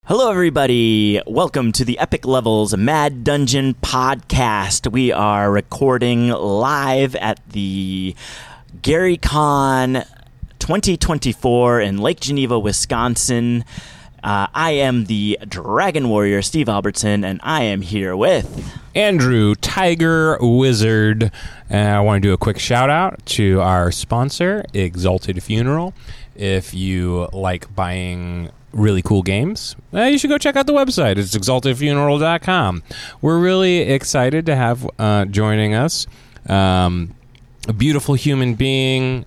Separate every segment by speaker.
Speaker 1: Hello, everybody. Welcome to the Epic Levels Mad Dungeon podcast. We are recording live at the GaryCon 2024 in Lake Geneva, Wisconsin. I am the Dragon Warrior, Steve Albertson, and I am here with
Speaker 2: Andrew Tiger Wizard. I want to do a quick shout out to our sponsor, Exalted Funeral. If you like buying really cool games, you should go check out the website. It's exaltedfuneral.com. We're really excited to have joining us a beautiful human being.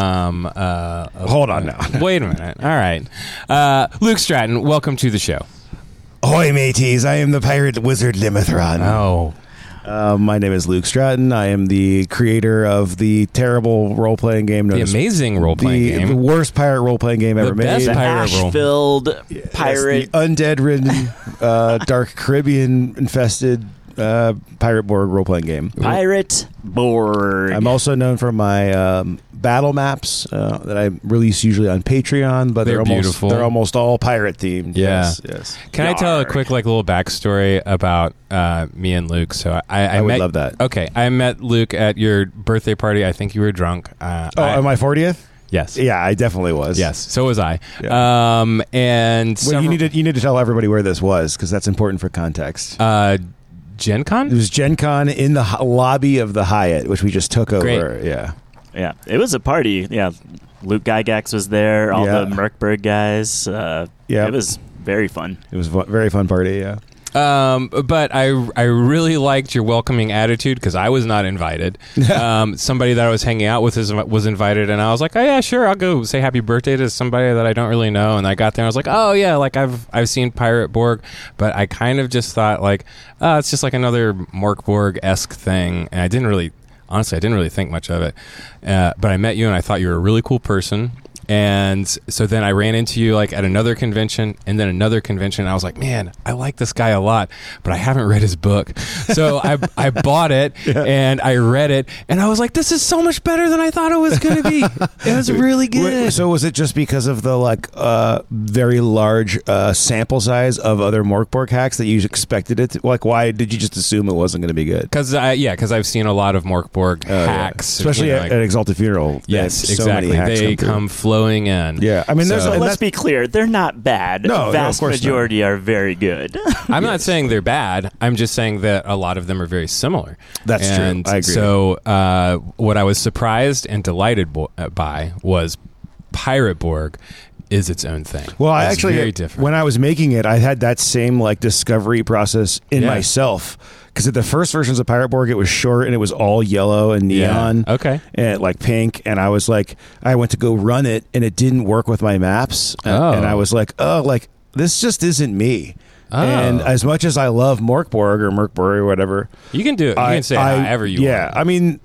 Speaker 3: Hold on now.
Speaker 2: Wait a minute. All right. Luke Stratton, welcome to the show.
Speaker 3: Ahoy, mateys. I am the pirate wizard Limithron.
Speaker 2: Oh.
Speaker 3: My name is Luke Stratton. I am the creator of the terrible role-playing game.
Speaker 2: The amazing role-playing game.
Speaker 3: The worst pirate role-playing game ever made.
Speaker 1: the ash-filled pirate.
Speaker 3: The undead-ridden, dark Caribbean-infested pirate board role-playing game.
Speaker 1: Pirate Board.
Speaker 3: I'm also known for my battle maps that I release usually on Patreon, but
Speaker 2: They're beautiful.
Speaker 3: They're almost all pirate-themed.
Speaker 2: Yeah.
Speaker 3: Yes.
Speaker 2: Can I tell a quick little backstory about me and Luke? So I
Speaker 3: would
Speaker 2: met,
Speaker 3: love that.
Speaker 2: Okay, I met Luke at your birthday party. I think you were drunk.
Speaker 3: On my 40th?
Speaker 2: Yes.
Speaker 3: Yeah, I definitely was.
Speaker 2: Yes, so was I.
Speaker 3: Yeah.
Speaker 2: And
Speaker 3: well, you need to tell everybody where this was because that's important for context.
Speaker 2: Gen Con?
Speaker 3: It was Gen Con in the lobby of the Hyatt, which we just took over.
Speaker 2: Great.
Speaker 1: Yeah, it was a party. Yeah, Luke Gygax was there, all the Merkberg guys. It was very fun.
Speaker 3: It was a very fun party, yeah.
Speaker 2: But I really liked your welcoming attitude because I was not invited. Somebody that I was hanging out with was invited, and I was like, oh yeah, sure, I'll go say happy birthday to somebody that I don't really know. And I got there, and I was like, oh yeah, like I've seen Pirate Borg, but I kind of just thought like, it's just like another Morkborg-esque thing, and I didn't really think much of it. But I met you, and I thought you were a really cool person. And so then I ran into you like at another convention and then another convention. And I was like, man, I like this guy a lot, but I haven't read his book. So I bought it and I read it and I was like, this is so much better than I thought it was going to be. It was really good.
Speaker 3: So was it just because of the very large sample size of other Morkborg hacks that you expected it to, like, why did you just assume it wasn't going to be good?
Speaker 2: Because I've seen a lot of Morkborg hacks.
Speaker 3: Especially at Exalted Funeral.
Speaker 2: Yes,
Speaker 3: exactly.
Speaker 2: So they come flowing in.
Speaker 3: Yeah, I mean,
Speaker 1: let's be clear, they're not bad.
Speaker 3: No,
Speaker 1: vast
Speaker 3: of course
Speaker 1: majority are very good.
Speaker 2: I'm not saying they're bad. I'm just saying that a lot of them are very similar.
Speaker 3: That's true. I agree.
Speaker 2: So what I was surprised and delighted by was Pirate Borg is its own thing.
Speaker 3: Well, I
Speaker 2: it's
Speaker 3: actually,
Speaker 2: very different.
Speaker 3: When I was making it, I had that same discovery process in myself. Because at the first versions of Pirate Borg, it was short and it was all yellow and neon.
Speaker 2: Yeah. Okay.
Speaker 3: And pink. And I was like, I went to go run it and it didn't work with my maps. And I was like, this just isn't me. Oh. And as much as I love Morkborg or Merkborg or whatever,
Speaker 2: you can do it. You can say however you want.
Speaker 3: Yeah, I mean,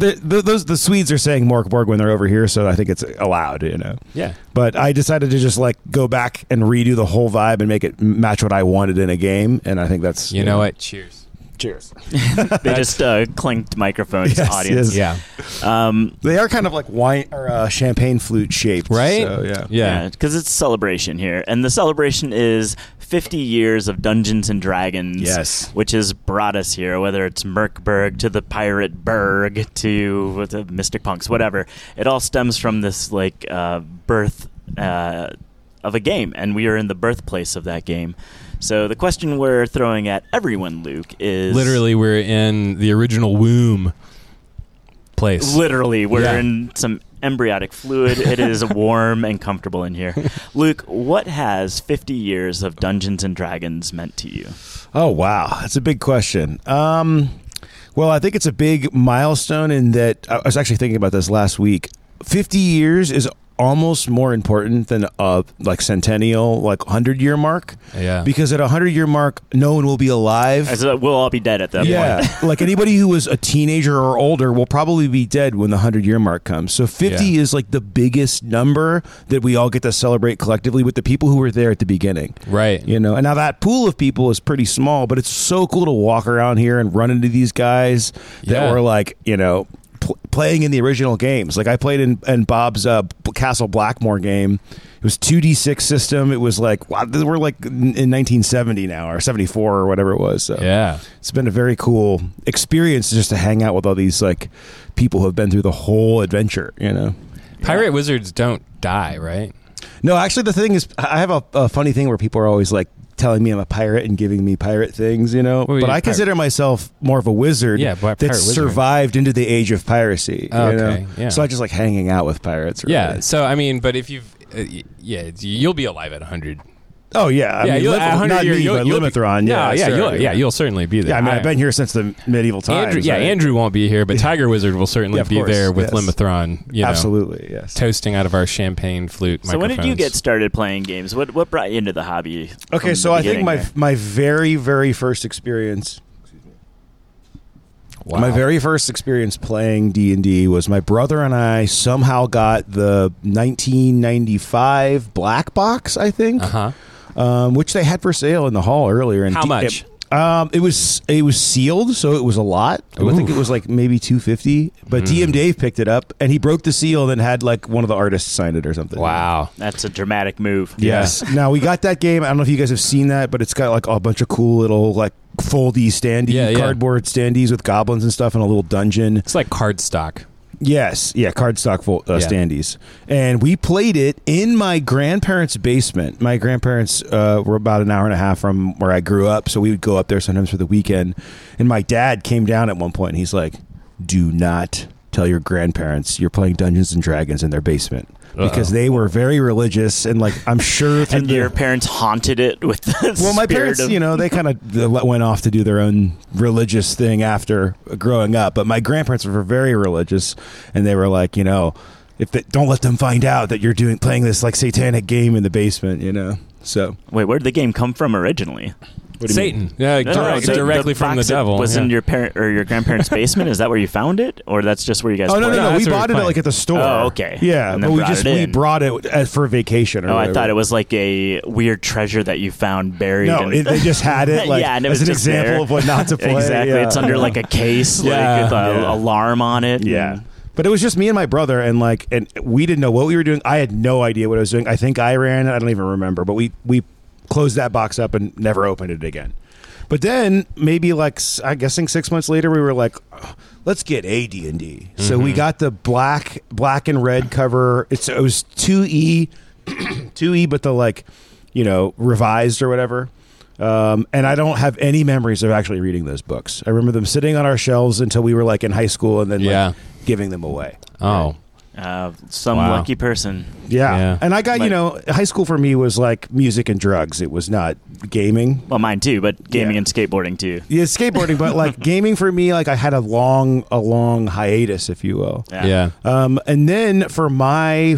Speaker 3: the Swedes are saying Morkborg when they're over here, so I think it's allowed,
Speaker 2: Yeah.
Speaker 3: But I decided to just go back and redo the whole vibe and make it match what I wanted in a game, and I think that's
Speaker 2: you know what. Cheers.
Speaker 3: Cheers.
Speaker 1: They just clinked microphones, audience.
Speaker 3: Yes.
Speaker 1: Yeah.
Speaker 3: They are kind of like wine or champagne flute shaped,
Speaker 2: right?
Speaker 3: So,
Speaker 1: yeah, because it's a celebration here, and the celebration is 50 years of Dungeons and Dragons.
Speaker 3: Yes,
Speaker 1: which has brought us here. Whether it's Merkberg to the Pirate Berg to the Mystic Punks, whatever, it all stems from this birth of a game, and we are in the birthplace of that game. So the question we're throwing at everyone, Luke, is...
Speaker 2: Literally, we're in the original womb place.
Speaker 1: Literally, we're in some embryonic fluid. It is warm and comfortable in here. Luke, what has 50 years of Dungeons & Dragons meant to you?
Speaker 3: Oh, wow. That's a big question. Well, I think it's a big milestone in that... I was actually thinking about this last week. 50 years is almost more important than centennial 100-year mark.
Speaker 2: Yeah.
Speaker 3: Because at 100-year mark, no one will be alive.
Speaker 1: We'll all be dead at that point.
Speaker 3: Anybody who was a teenager or older will probably be dead when the 100-year mark comes. So 50 is the biggest number that we all get to celebrate collectively with the people who were there at the beginning.
Speaker 2: Right.
Speaker 3: And now that pool of people is pretty small, but it's so cool to walk around here and run into these guys that were playing in the original games. I played in Bob's Castle Blackmore game, was 2D6 system. It was like, wow, we're like in 1970 now, or 74 or whatever it was. So
Speaker 2: Yeah.
Speaker 3: it's been a very cool experience just to hang out with all these like people who have been through the whole adventure, you know.
Speaker 2: Pirate wizards don't die, right?
Speaker 3: No, actually, the thing is, I have a funny thing where people are always like telling me I'm a pirate and giving me pirate things, you know.
Speaker 2: Well,
Speaker 3: but
Speaker 2: you're
Speaker 3: I consider myself more of a wizard
Speaker 2: Pirate
Speaker 3: that
Speaker 2: wizard.
Speaker 3: survived into the age of piracy.
Speaker 2: Oh,
Speaker 3: you know?
Speaker 2: okay, yeah.
Speaker 3: So I just like hanging out with pirates. Really.
Speaker 2: Yeah. So I mean, but if you've, you'll be alive at 100.
Speaker 3: Oh yeah. I mean,
Speaker 2: you'll, at 100
Speaker 3: not
Speaker 2: years,
Speaker 3: me, but Limithron.
Speaker 2: You'll certainly be there.
Speaker 3: Yeah, I mean, I've been here since the medieval times.
Speaker 2: Andrew,
Speaker 3: right?
Speaker 2: Andrew won't be here, but Tiger Wizard will certainly
Speaker 3: of
Speaker 2: be
Speaker 3: course,
Speaker 2: there with
Speaker 3: yes.
Speaker 2: Limithron. You know,
Speaker 3: Absolutely, yes.
Speaker 2: toasting out of our champagne flute.
Speaker 1: So when did you
Speaker 2: microphones.
Speaker 1: get started playing games? What brought you into the hobby?
Speaker 3: Okay,
Speaker 1: from
Speaker 3: so
Speaker 1: the
Speaker 3: I think
Speaker 1: beginning there?
Speaker 3: my very, very first experience.
Speaker 2: Wow.
Speaker 3: My very first experience playing D&D was my brother and I somehow got the 1995 black box, I think, which they had for sale in the hall earlier. And
Speaker 2: How much?
Speaker 3: It was sealed, so it was a lot. I think it was like maybe $250. But DM Dave picked it up, and he broke the seal, and then had like one of the artists sign it or something.
Speaker 2: Wow.
Speaker 1: That's a dramatic move.
Speaker 3: Yes. Now we got that game. I don't know if you guys have seen that, but it's got like a bunch of cool little like foldy standee, cardboard standees with goblins and stuff in a little dungeon.
Speaker 2: It's like cardstock.
Speaker 3: Yes, yeah, cardstock standees, and we played it in my grandparents' basement. My grandparents were about an hour and a half from where I grew up, so we would go up there sometimes for the weekend. And my dad came down at one point, and he's like, "Do not tell your grandparents you're playing Dungeons and Dragons in their basement." Because they were very religious, and like I'm sure.
Speaker 1: And your parents haunted it with the
Speaker 3: Well, my
Speaker 1: spirit
Speaker 3: parents,
Speaker 1: of-
Speaker 3: you know, they kind of went off to do their own religious thing after growing up. But my grandparents were very religious, and they were like, you know, don't let them find out that you're playing this like satanic game in the basement, you know. So
Speaker 1: Wait, where did the game come from originally?
Speaker 3: what do you mean?
Speaker 2: Satan. Yeah, directly from the
Speaker 1: box
Speaker 2: devil.
Speaker 1: Was
Speaker 2: yeah.
Speaker 1: in your parent or your grandparents' basement. Is that where you found it, or that's just where you guys?
Speaker 3: Oh no,
Speaker 1: played?
Speaker 3: no, no!
Speaker 2: that's
Speaker 3: We
Speaker 2: where
Speaker 3: bought
Speaker 2: we
Speaker 3: it
Speaker 2: play.
Speaker 3: like at the store.
Speaker 1: Oh, okay.
Speaker 3: Yeah,
Speaker 1: And
Speaker 3: but
Speaker 1: then
Speaker 3: we
Speaker 1: brought it
Speaker 3: we
Speaker 1: in.
Speaker 3: brought it for vacation. Or
Speaker 1: Oh, I
Speaker 3: whatever.
Speaker 1: thought it was like a weird treasure that you found buried.
Speaker 3: No,
Speaker 1: in-
Speaker 3: they just had it like
Speaker 1: yeah, and it
Speaker 3: as
Speaker 1: was
Speaker 3: an
Speaker 1: just
Speaker 3: example
Speaker 1: there.
Speaker 3: of what not to play.
Speaker 1: Exactly,
Speaker 3: Yeah.
Speaker 1: it's under like a case,
Speaker 2: Yeah,
Speaker 1: like with an
Speaker 3: yeah.
Speaker 1: alarm on it.
Speaker 3: Yeah.
Speaker 1: and-
Speaker 3: But it was just me and my brother, and we didn't know what we were doing. I had no idea what I was doing. I think I ran it. I don't even remember. But we closed that box up and never opened it again. But then maybe I'm guessing 6 months later, we were like, oh, let's get a D&D. So we got the black and red cover. It was 2E, 2E, but the revised or whatever. And I don't have any memories of actually reading those books. I remember them sitting on our shelves until we were like in high school, and then giving them away.
Speaker 2: Oh.
Speaker 1: Some
Speaker 2: Wow.
Speaker 1: lucky person.
Speaker 3: Yeah. And I got,
Speaker 1: But-
Speaker 3: high school for me was like music and drugs. It was not gaming.
Speaker 1: Well, mine too, but gaming
Speaker 3: Yeah.
Speaker 1: and skateboarding too.
Speaker 3: Yeah, skateboarding, but like gaming for me, like I had a long hiatus, if you will.
Speaker 2: Yeah.
Speaker 3: And then for my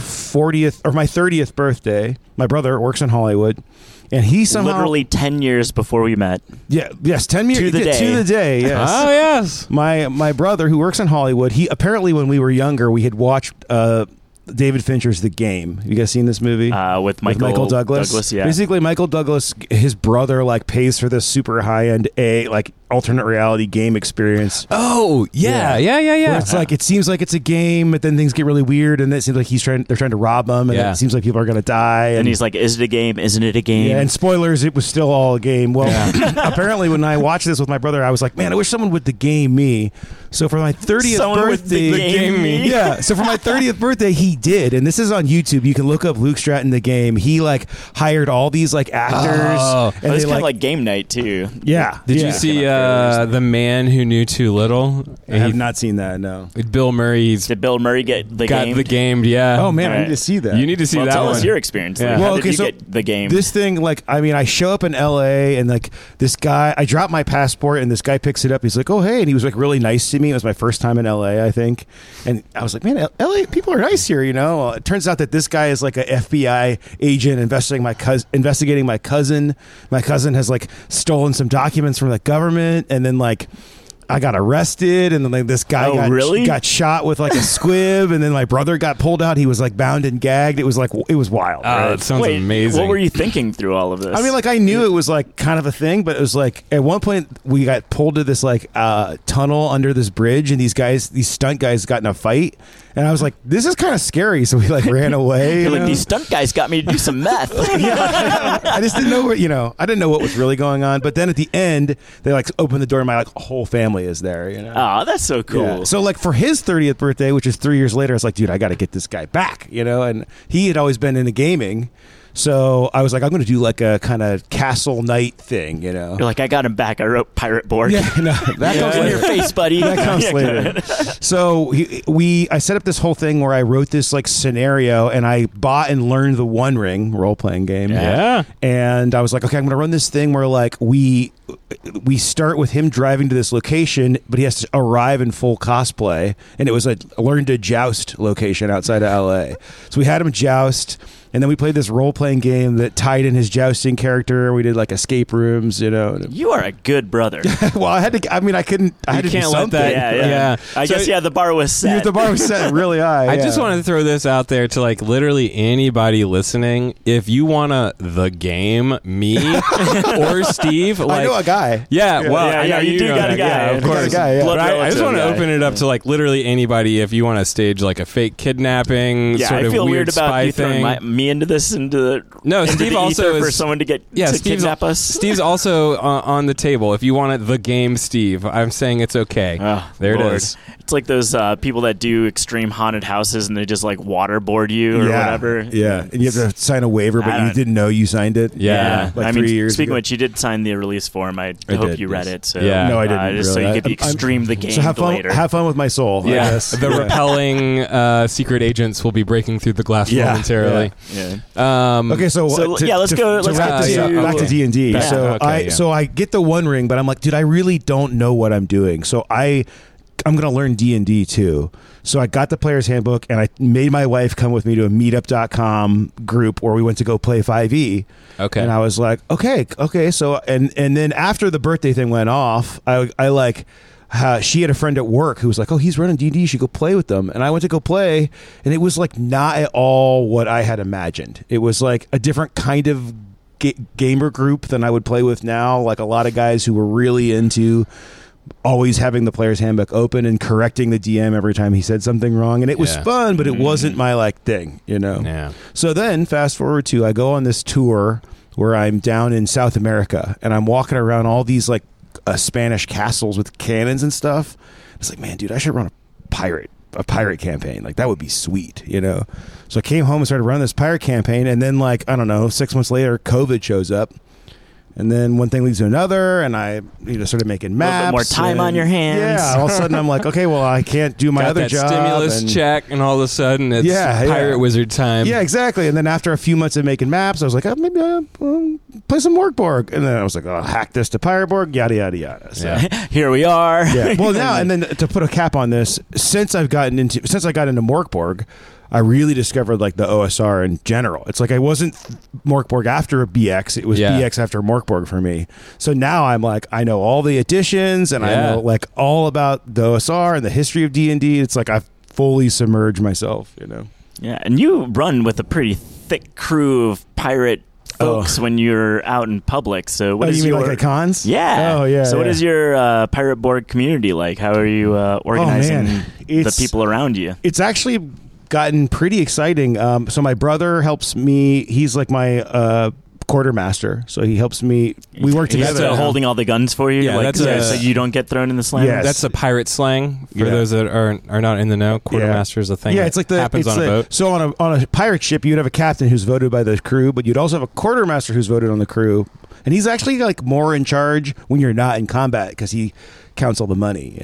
Speaker 3: 30th birthday, my brother works in Hollywood, and he somehow
Speaker 1: Literally 10 years before we met.
Speaker 3: 10 years
Speaker 1: To the day.
Speaker 3: to the day. Yes.
Speaker 2: Oh, yes.
Speaker 3: My brother, who works in Hollywood, he apparently, when we were younger, we had watched David Fincher's The Game. You guys seen this movie?
Speaker 1: With Michael
Speaker 3: Douglas.
Speaker 1: yeah.
Speaker 3: Basically, Michael Douglas, his brother, pays for this super high end alternate reality game experience.
Speaker 2: Oh, yeah.
Speaker 3: Where it's like it seems like it's a game, but then things get really weird, and it seems like they're trying to rob him, and
Speaker 2: Yeah.
Speaker 3: it seems like people are going to die.
Speaker 1: And he's like, is it a game? Isn't it a game?
Speaker 3: Yeah, and spoilers, it was still all a game. Well, apparently when I watched this with my brother, I was like, man, I wish someone would the game me. So for my 30th
Speaker 1: Someone would
Speaker 3: birthday,
Speaker 1: the game me.
Speaker 3: yeah. So for my 30th birthday, he did, and this is on YouTube. You can look up Luke Stratton the game. He hired all these actors,
Speaker 2: Oh.
Speaker 3: and
Speaker 1: It's
Speaker 3: they
Speaker 1: kind of like game night too.
Speaker 3: yeah.
Speaker 2: Did
Speaker 3: yeah.
Speaker 2: you see The Man Who Knew Too Little?
Speaker 3: I have not seen that. No.
Speaker 2: Bill Murray's
Speaker 1: Did Bill Murray get the
Speaker 2: got
Speaker 1: game?
Speaker 2: the gamed, yeah.
Speaker 3: Oh man, I
Speaker 1: Right.
Speaker 3: need to see that.
Speaker 2: You need to see
Speaker 1: Well,
Speaker 2: that
Speaker 1: tell
Speaker 2: one.
Speaker 1: us your experience.
Speaker 2: Yeah.
Speaker 1: Like,
Speaker 3: Well,
Speaker 1: how
Speaker 3: okay,
Speaker 1: did you
Speaker 3: so
Speaker 1: get the game?
Speaker 3: This thing, I show up in LA, and this guy, I drop my passport, and this guy picks it up. He's like, "Oh, hey," and he was really nice to me. It was my first time in LA, I think, and I was like, "Man, LA people are nice here," Well, it turns out that this guy is like an FBI agent investigating my cousin. My cousin has stolen some documents from the government, and then I got arrested, and then like this guy got shot with like a squib, and then my brother got pulled out. He was like bound and gagged. It was wild.
Speaker 2: Oh, it sounds amazing.
Speaker 1: What were you thinking through all of this?
Speaker 3: I mean, like I knew it was like kind of a thing, but it was like at one point we got pulled to this like tunnel under this bridge, and these stunt guys got in a fight, and I was like, this is kind of scary. So we like ran away.
Speaker 1: You're like, these stunt guys got me to do some meth.
Speaker 3: Yeah, I just didn't know I didn't know what was really going on. But then at the end, they like opened the door, and my like whole family is there.
Speaker 1: Oh, that's so cool.
Speaker 3: Yeah. So like for his 30th birthday, which is 3 years later, I was like, dude, I got to get this guy back. And he had always been into gaming. So I was like, I'm going to do like a kind of castle night thing,
Speaker 1: You're like, I got him back. I wrote Pirate Borg.
Speaker 3: Yeah, no, that comes
Speaker 1: in your face, buddy.
Speaker 3: That comes later. So I set up this whole thing where I wrote this like scenario, and I bought and learned the One Ring role-playing game.
Speaker 2: Yeah.
Speaker 3: And I was like, okay, I'm going to run this thing where like we start with him driving to this location, but he has to arrive in full cosplay. And it was a learn to joust location outside of LA. So we had him joust. And then we played this role-playing game that tied in his jousting character. We did like escape rooms,
Speaker 1: You are a good brother.
Speaker 3: Well, I had to. I mean, I couldn't. I had to do something.
Speaker 1: Yeah. I guess the bar was set.
Speaker 3: The bar was set really high.
Speaker 2: I just wanted to throw this out there to like literally anybody listening. If you want to the game me or Steve, like,
Speaker 3: I know a guy.
Speaker 2: Yeah, well, I know
Speaker 1: you do got a guy.
Speaker 2: Yeah, of course. But I just want to open it up to like literally anybody. If you want to stage like a fake kidnapping, sort of
Speaker 1: feel
Speaker 2: weird
Speaker 1: weird about
Speaker 2: spy
Speaker 1: you
Speaker 2: thing.
Speaker 1: throwing me into
Speaker 2: Steve
Speaker 1: the
Speaker 2: also
Speaker 1: ether
Speaker 2: is
Speaker 1: for someone to kidnap us.
Speaker 2: Steve's also on the table. If you want it, the game, Steve. I'm saying it's okay. There
Speaker 1: Lord.
Speaker 2: it is.
Speaker 1: It's like those people that do extreme haunted houses and they just like waterboard you or whatever.
Speaker 3: Yeah, and you have to sign a waiver, but you didn't know you signed it.
Speaker 2: Yeah.
Speaker 3: Like
Speaker 1: I
Speaker 3: 3
Speaker 1: mean,
Speaker 3: years
Speaker 1: speaking
Speaker 3: ago.
Speaker 1: of which, you did sign the release form. I hope
Speaker 3: did,
Speaker 1: you read it. So,
Speaker 2: Yeah.
Speaker 3: No, I didn't.
Speaker 1: Just
Speaker 3: really.
Speaker 1: so you could extreme the game
Speaker 3: so have fun,
Speaker 1: later.
Speaker 3: Have fun with my soul. I
Speaker 2: Yeah,
Speaker 3: guess.
Speaker 2: the repelling secret agents will be breaking through the glass momentarily.
Speaker 1: Yeah.
Speaker 3: Okay, so
Speaker 1: let's go. Let's
Speaker 3: wrap
Speaker 1: get
Speaker 3: this up,
Speaker 1: to
Speaker 3: back to D&D.
Speaker 1: Yeah.
Speaker 3: So I get the One Ring, but I'm like, dude, I really don't know what I'm doing. So I'm going to learn D&D too. So I got the player's handbook, and I made my wife come with me to a meetup.com group where we went to go play 5e.
Speaker 2: Okay.
Speaker 3: And I was like, okay. So and then after the birthday thing went off, I like. She had a friend at work who was like, oh, he's running D&D, you should go play with them. And I went to go play, and it was like not at all what I had imagined. It was like a different kind of gamer group than I would play with now. Like a lot of guys who were really into always having the player's handbook open and correcting the DM every time he said something wrong. And it was fun, but it wasn't my like thing,
Speaker 2: Yeah.
Speaker 3: So then fast forward to I go on this tour where I'm down in South America, and I'm walking around all these like Spanish castles with cannons and stuff. It's like, man, dude, I should run a pirate campaign. Like that would be sweet, So I came home and started running this pirate campaign, and then like, I don't know, 6 months later, COVID shows up. And then one thing leads to another, and I started making maps.
Speaker 1: A little bit more time on your hands.
Speaker 3: Yeah, all of a sudden I'm like, okay, well, I can't do my other job.
Speaker 2: Stimulus check, and all of a sudden it's pirate wizard time.
Speaker 3: Yeah, exactly. And then after a few months of making maps, I was like, maybe I'll play some Morkborg. And then I was like, I'll hack this to Pirate Borg, yada, yada, yada. So,
Speaker 1: here we are.
Speaker 3: Yeah. Well, now, and then to put a cap on this, since I got into Morkborg, I really discovered like the OSR in general. It's like I wasn't Morkborg after BX; it was BX after Morkborg for me. So now I'm like, I know all the additions, and I know like all about the OSR and the history of D&D. It's like I've fully submerged myself,
Speaker 1: Yeah, and you run with a pretty thick crew of pirate folks when you're out in public. So what is
Speaker 3: you mean
Speaker 1: your
Speaker 3: like at cons?
Speaker 1: Yeah.
Speaker 3: Oh yeah.
Speaker 1: So what is your Pirate Borg community like? How are you organizing the people around you?
Speaker 3: It's actually gotten pretty exciting. So my brother helps me. He's like my quartermaster, so he helps me. We work together.
Speaker 1: He's holding all the guns for you, so you don't get thrown in the slam.
Speaker 3: Yes.
Speaker 2: That's a pirate slang for those that are not in the know. Quartermaster is a thing.
Speaker 3: Yeah, it's like
Speaker 2: happens on a boat.
Speaker 3: So on a pirate ship, you'd have a captain who's voted by the crew, but you'd also have a quartermaster who's voted on the crew, and he's actually like more in charge when you're not in combat because he counts all the money,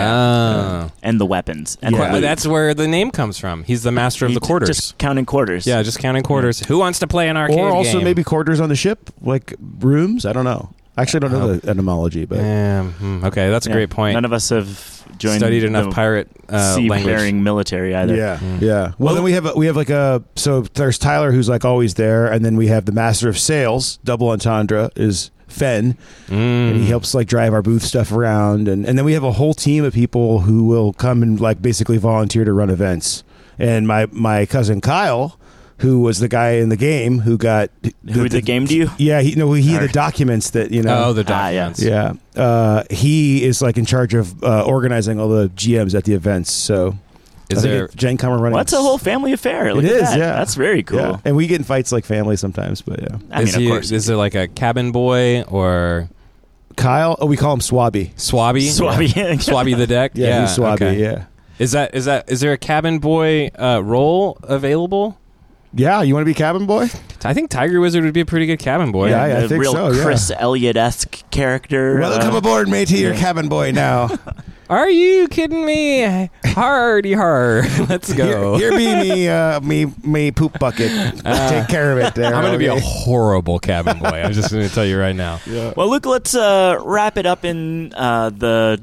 Speaker 1: and the weapons. And
Speaker 2: but that's where the name comes from. He's the master of the quarters.
Speaker 1: Just counting quarters.
Speaker 2: Yeah, just counting quarters. Who wants to play an arcade
Speaker 3: game? Or also
Speaker 2: game?
Speaker 3: maybe quarters on the ship, like rooms. I don't know. I actually don't know the etymology, but
Speaker 2: Okay, that's a great point.
Speaker 1: None of us have
Speaker 2: studied enough pirate language.
Speaker 1: seafaring military either.
Speaker 3: Yeah. Well, then we have like so there's Tyler, who's like always there, and then we have the master of sales, double entendre, is Fen, and he helps like drive our booth stuff around, and then we have a whole team of people who will come and like basically volunteer to run events. And my cousin Kyle, who was the guy in the game who got
Speaker 1: the gamed you?
Speaker 3: Yeah, he had the documents that
Speaker 2: Oh, the documents.
Speaker 3: Yeah, he is like in charge of organizing all the GMs at the events. So
Speaker 2: is there
Speaker 3: Jen Comer running?
Speaker 1: Well, that's a whole family affair. Look
Speaker 3: it
Speaker 1: at
Speaker 3: is,
Speaker 1: that.
Speaker 3: yeah.
Speaker 1: That's very cool.
Speaker 3: Yeah. And we get in fights like family sometimes, but yeah.
Speaker 1: I mean, of course.
Speaker 2: Is there like a cabin boy or
Speaker 3: Kyle? Oh, we call him Swabby.
Speaker 2: Swabby?
Speaker 1: Swabby.
Speaker 2: Swabby the deck?
Speaker 3: Yeah, he's Swabby.
Speaker 2: Okay.
Speaker 3: Yeah.
Speaker 2: Is there a cabin boy role available?
Speaker 3: Yeah, you want to be cabin boy?
Speaker 2: I think Tiger Wizard would be a pretty good cabin boy.
Speaker 3: Yeah, I
Speaker 1: a
Speaker 3: think
Speaker 1: real
Speaker 3: so, yeah.
Speaker 1: Chris Elliott-esque character.
Speaker 3: Welcome aboard, matey. You're cabin boy now.
Speaker 2: Are you kidding me? Hardy har. Let's go.
Speaker 3: Here be me poop bucket. Take care of it there.
Speaker 2: I'm going to be a horrible cabin boy. I'm just going to tell you right now.
Speaker 3: Yeah.
Speaker 1: Well, Luke, let's wrap it up in the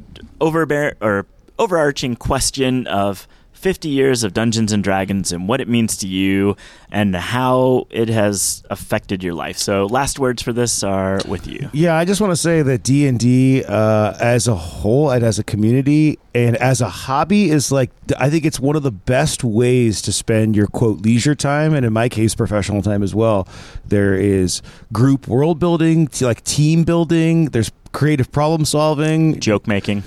Speaker 1: overarching question of 50 years of Dungeons and Dragons and what it means to you and how it has affected your life. So last words for this are with you.
Speaker 3: Yeah, I just want to say that D&D as a whole and as a community and as a hobby is like, I think it's one of the best ways to spend your, quote, leisure time, and in my case, professional time as well. There is group world building, like team building, there's creative problem solving,
Speaker 1: Joke making.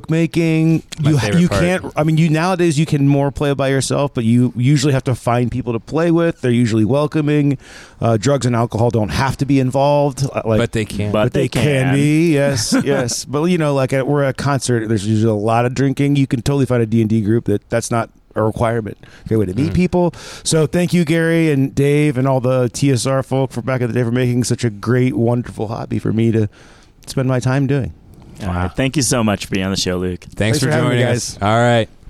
Speaker 2: My favorite
Speaker 3: You
Speaker 2: part.
Speaker 3: can't, I mean, you nowadays you can more play by yourself, but you usually have to find people to play with. They're usually welcoming. Drugs and alcohol don't have to be involved.
Speaker 2: But they can.
Speaker 1: But
Speaker 3: They can be, yes, yes. But like we're at a concert, there's usually a lot of drinking. You can totally find a D&D group that's not a requirement. Great way to meet people. So thank you, Gary and Dave and all the TSR folk for back in the day for making such a great, wonderful hobby for me to spend my time doing.
Speaker 1: All right. Thank you so much for being on the show, Luke.
Speaker 2: Thanks for
Speaker 3: for having
Speaker 2: joining
Speaker 3: me,
Speaker 2: us.
Speaker 3: guys.
Speaker 2: All right.